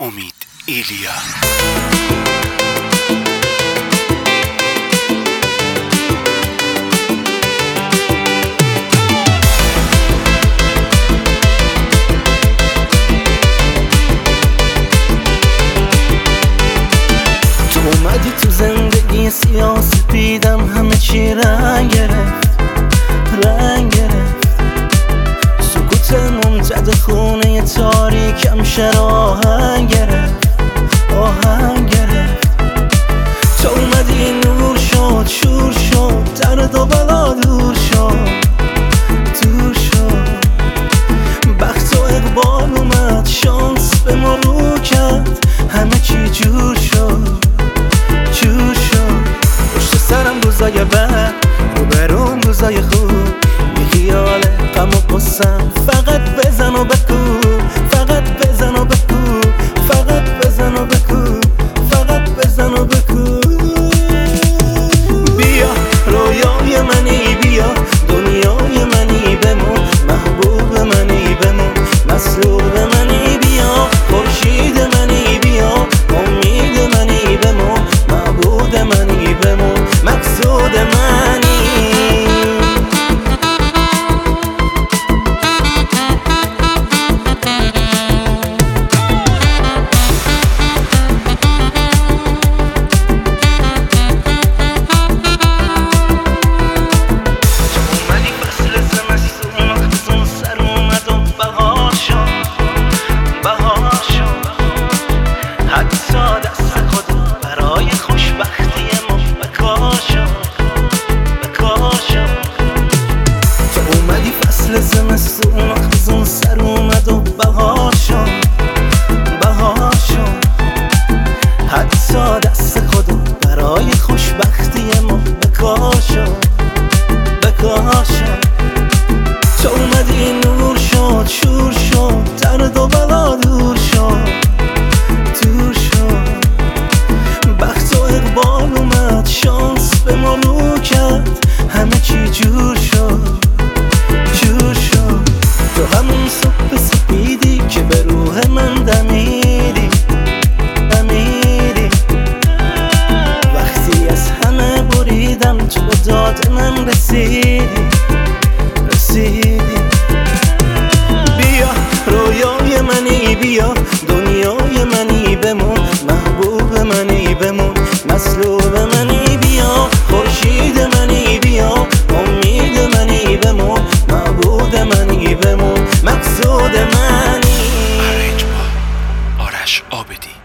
امید ایلیا. تو اومدی تو زندگی سیاسفیدم، همه چی رنگ گرفت، رنگ گرفت. سکوت ممتد خونه تاریکم شر آهنگ گرفت، آهنگ گرفت. تو اومدی نور شد، شور شد، درد و بلا دور شد، دور شد. بخت و اقبال اومد، شانس به ما رو کرد، همه چی جور شد، جور شد. پشت سرم روزای بد، روبروم روزای خوب، بی خیال غم و قصم فقط بزن و بکو، فقط بزن و بکو، فقط بزن و بکو، فقط بزن و بکو. بیا رویای منی، بیا دنیای منی، بمون محبوب منی، بمون مسلوب منی. بیا خورشید منی، بیا امید منی، بمون معبود منی، بمون مقصود منی. زمستون خزون سر اومد و بهار شد، بهار شد. حتی دست خودو برای خوشبختی ما به کار شد، به کار شد. تو اومدی نور شد، شور شد، درد و بلا دور شد، دور شد. بخت و اقبال اومد، شانس به ما رو کرد، همه چی جور شد، جور شد. تو همون صبح سپیدی که به روح من دمیدی، دمیدی. وقتی از همه بریدم تو به داد من رسیدی، رسیدی. بیا رویای منی، بیا دنیای منی، بمون محبوب منی، بمون مسلوب منی. بیا خورشید منی، بیا امید منی، بمون معبود منی، بمون مقصود منی. آرنج با آرش عابدی.